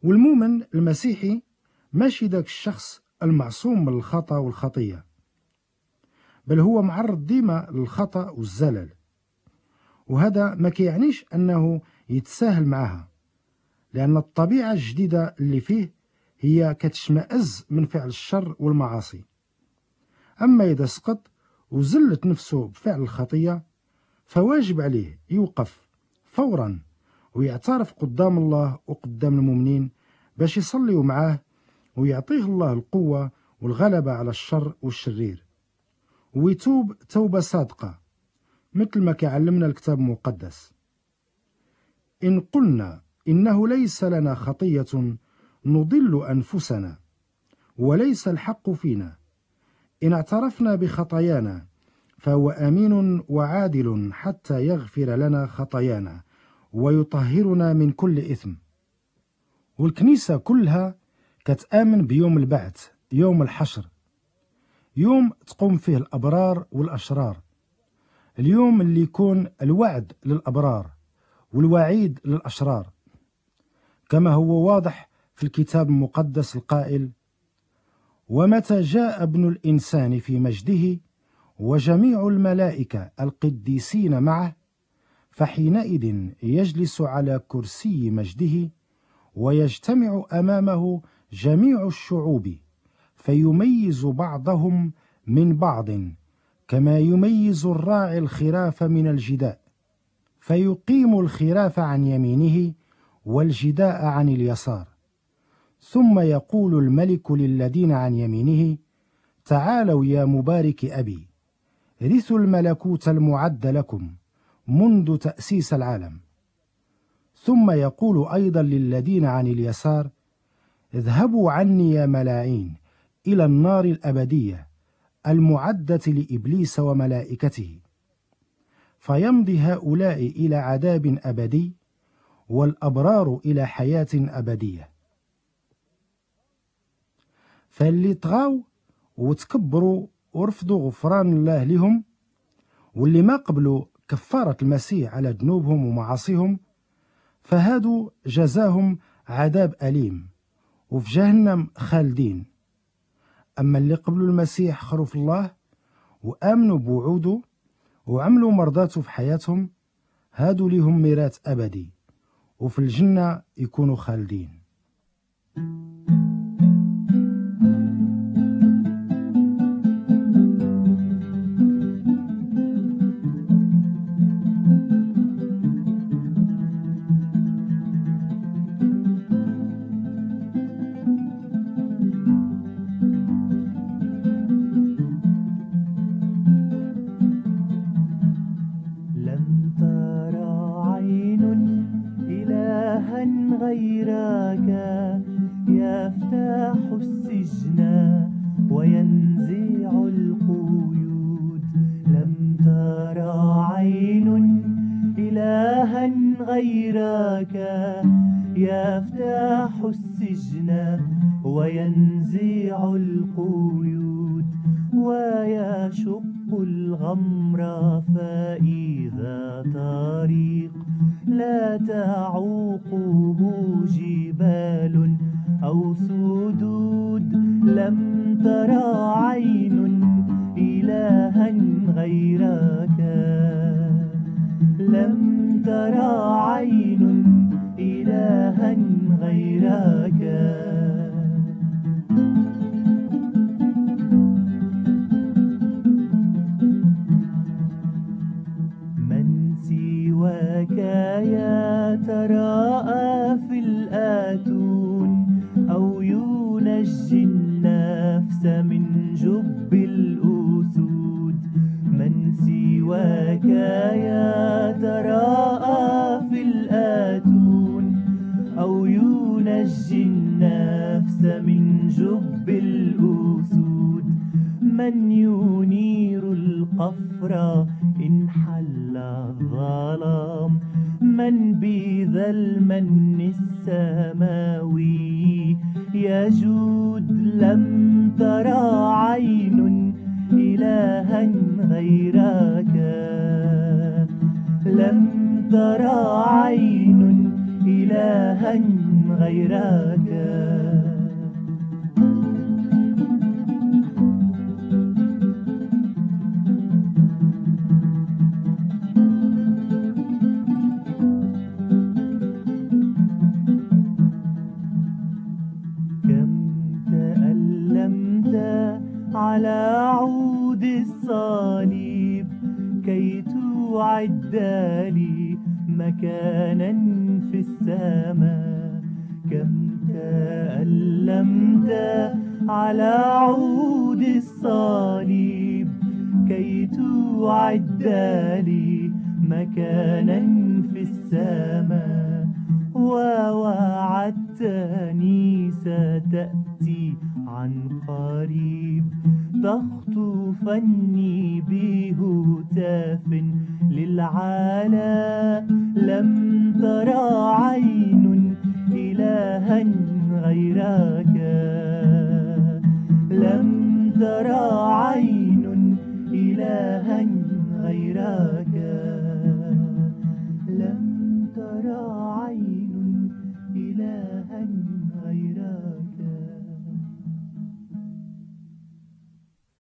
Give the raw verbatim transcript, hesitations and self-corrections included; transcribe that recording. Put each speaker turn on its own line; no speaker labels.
والمؤمن المسيحي ماشي داك الشخص المعصوم من الخطأ والخطية، بل هو معرض ديما للخطأ والزلل، وهذا ما كيعنيش أنه يتساهل معها، لأن الطبيعة الجديدة اللي فيه هي كتشمئز من فعل الشر والمعاصي. أما إذا سقط وزلت نفسه بفعل الخطية فواجب عليه يوقف فورا ويعترف قدام الله وقدام المؤمنين باش يصليوا معاه ويعطيه الله القوة والغلبة على الشر والشرير، ويتوب توبة صادقة مثل ما كيعلمنا الكتاب المقدس. إن قلنا إنه ليس لنا خطية نضل أنفسنا وليس الحق فينا، إن اعترفنا بخطايانا فهو أمين وعادل حتى يغفر لنا خطايانا ويطهرنا من كل إثم. والكنيسة كلها كتآمن بيوم البعث، يوم الحشر، يوم تقوم فيه الأبرار والأشرار، اليوم اللي يكون الوعد للأبرار والوعيد للأشرار، كما هو واضح في الكتاب المقدس القائل: ومتى جاء ابن الإنسان في مجده وجميع الملائكة القديسين معه فحينئذ يجلس على كرسي مجده ويجتمع أمامه جميع الشعوب فيميز بعضهم من بعض كما يميز الراعي الخراف من الجداء، فيقيم الخراف عن يمينه والجداء عن اليسار. ثم يقول الملك للذين عن يمينه: تعالوا يا مبارك أبي، رثوا الملكوت المعد لكم منذ تأسيس العالم. ثم يقول أيضا للذين عن اليسار: اذهبوا عني يا ملاعين إلى النار الأبدية المعدة لإبليس وملائكته. فيمضي هؤلاء إلى عذاب أبدي والأبرار إلى حياة أبدية. فاللي طغاو وتكبروا ورفضوا غفران الله لهم، واللي ما قبلوا كفارة المسيح على ذنوبهم ومعاصيهم، فهادو جزاهم عذاب أليم وفي جهنم خالدين. أما اللي قبلوا المسيح خروف الله وآمنوا بوعوده وعملوا مرضاته في حياتهم، هادو لهم ميراث أبدي وفي الجنة يكونوا خالدين.
غيرك يفتح السجن وينزع القيود. لم ترى عين إلها غيرك يفتح السجن وينزع القيود ويشق الغمر فإذا طريق لا تعوقه جبال أو سدود. لم ترى عين إلها غيرك، لم ترى عين إلها غيرك. من سواك يتراءى في الآتون أو ينجي النفس من جب الأسود. من سواك يتراءى في الآتون أو ينجي النفس من جب الأسود. من ينير القفر إن حل الظلام. من بذا المن السماوي يجود. لم ترى عين إلها غيرك، لم ترى عين إلها غيرك. غيرك. كم تألمت على عود الصليب كي توعد لي مكانا في السماء. كم تألمت على عود الصليب كي توعد لي مكانا في السماء. ووعدتني ستأتي عن قريب تخطفني بهتاف للعلا. لم ترى عين إلها غيرك. لم ترى عين إلها غيرك. لم ترى عين إلها غيرك.